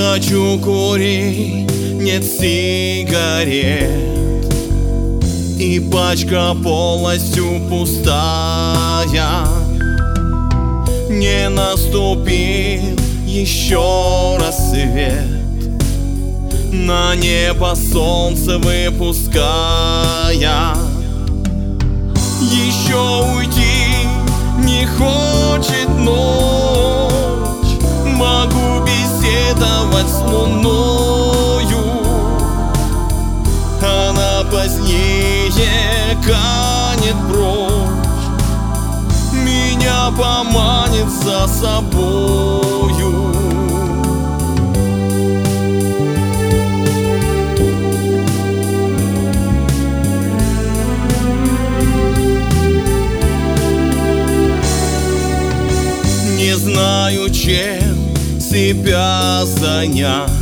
Хочу курить, нет сигарет, и пачка полностью пустая. Не наступил еще рассвет, на небо солнце выпуская. Еще уйти не хочет ночь, могу беседовать с луною. Она позднее канет прочь, меня поманит за собою. Не знаю, чем себя занять,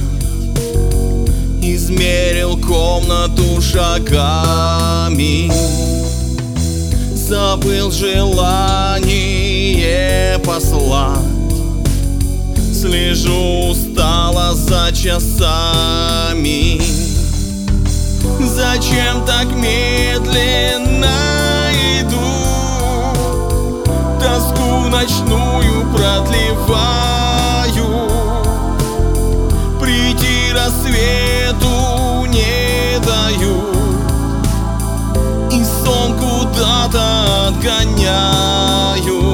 измерил комнату шагами, забыл желание послать. Слежу устало за часами. Зачем так медленно иду, тоску ночную продлеваю. Прийти рассвету не даю, и сон куда-то отгоняю.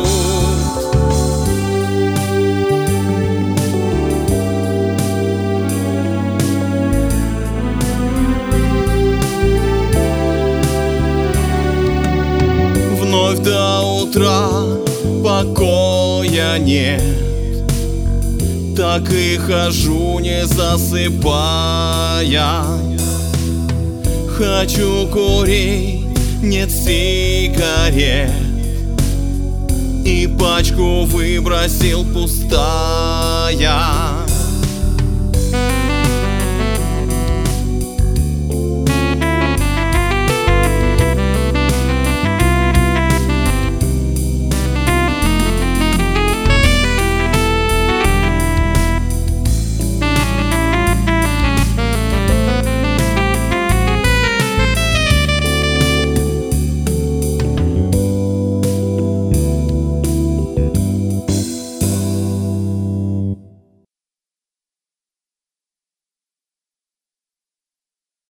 Вновь до утра покоя нет, так и хожу, не засыпая. Хочу курить, нет сигарет, и пачку выбросил пустая.